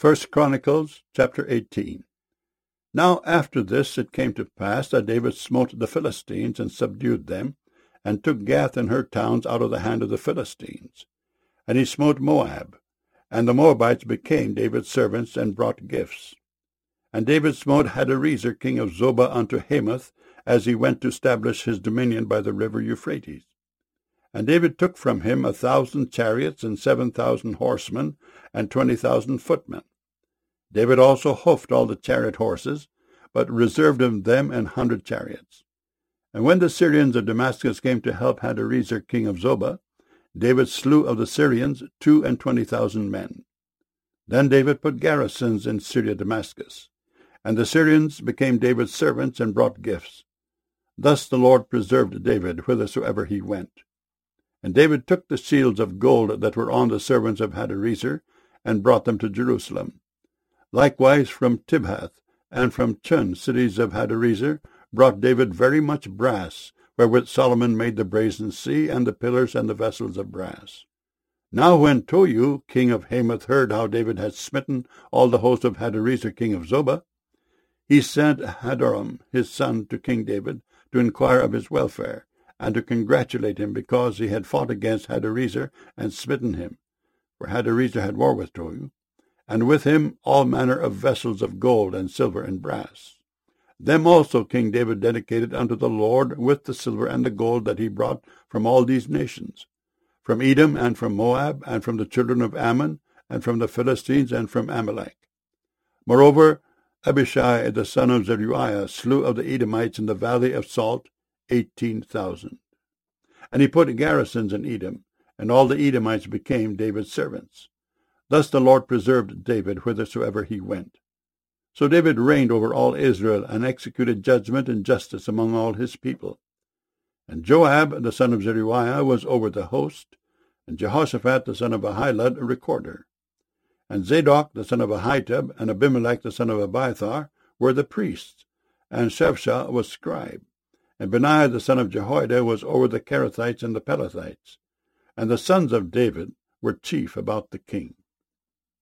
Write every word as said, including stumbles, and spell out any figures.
First Chronicles chapter eighteen. Now after this it came to pass that David smote the Philistines, and subdued them, and took Gath and her towns out of the hand of the Philistines. And he smote Moab, and the Moabites became David's servants, and brought gifts. And David smote Hadarezer king of Zobah unto Hamath, as he went to establish his dominion by the river Euphrates. And David took from him a thousand chariots, and seven thousand horsemen, and twenty thousand footmen. David also hoofed all the chariot horses, but reserved of them an hundred chariots. And when the Syrians of Damascus came to help Hadarezer king of Zobah, David slew of the Syrians two and twenty thousand men. Then David put garrisons in Syria Damascus, and the Syrians became David's servants, and brought gifts. Thus the Lord preserved David whithersoever he went. And David took the shields of gold that were on the servants of Hadarezer, and brought them to Jerusalem. Likewise from Tibhath and from Chun, cities of Hadarezer, brought David very much brass, wherewith Solomon made the brazen sea, and the pillars and the vessels of brass. Now when Tohu, king of Hamath, heard how David had smitten all the host of Hadarezer king of Zobah, he sent Hadoram his son to King David, to inquire of his welfare, and to congratulate him, because he had fought against Hadarezer, and smitten him. For Hadarezer had war with Tohu, and with him all manner of vessels of gold and silver and brass. Them also King David dedicated unto the Lord with the silver and the gold that he brought from all these nations, from Edom, and from Moab, and from the children of Ammon, and from the Philistines, and from Amalek. Moreover, Abishai the son of Zeruiah slew of the Edomites in the valley of Salt eighteen thousand. And he put garrisons in Edom, and all the Edomites became David's servants. Thus the Lord preserved David whithersoever he went. So David reigned over all Israel, and executed judgment and justice among all his people. And Joab the son of Zeruiah was over the host, and Jehoshaphat the son of Ahilud a recorder. And Zadok the son of Ahitub, and Abimelech the son of Abiathar were the priests, and Shevshah was scribe. And Benaiah the son of Jehoiada was over the Kerethites and the Pelethites. And the sons of David were chief about the king.